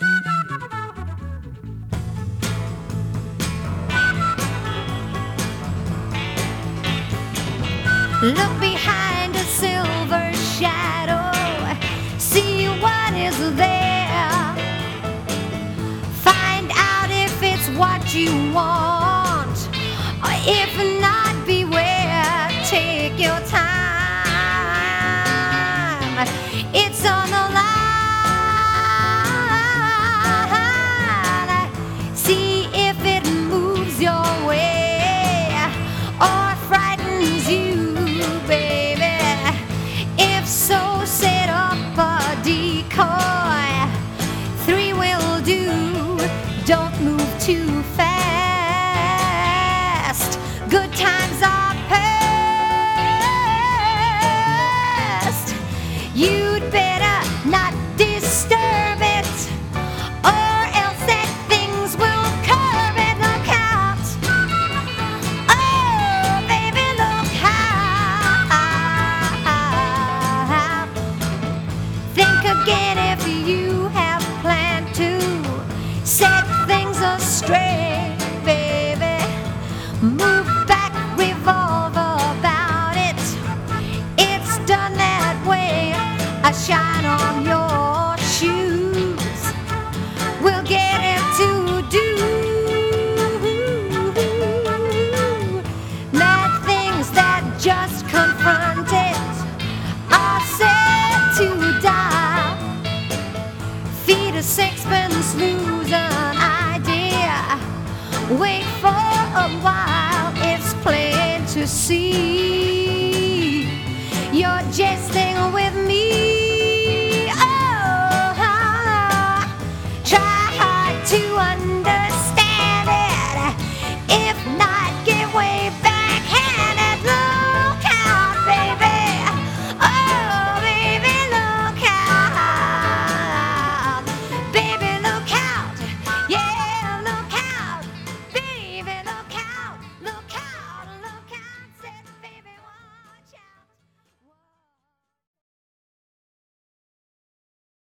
Look behind a silver shadow, see what is there. Find out if it's what you want, or if not, beware. Take your time, it's on the line. See if it moves your way or frightens you, baby. If so, set up a decoy. 3 will do. Don't move too fast. Good times are past. You'd better not disturb it, or else that things will curb it. Look out. Oh, baby, look out. Think again if you have planned to set things astray, baby. Move back, revolve about it. It's done that way. A shine on your shoes will get it to do mad things that just confront it are said to die. Feed a sixpence, lose an idea. Wait for a while, it's plain to see you're jesting with me.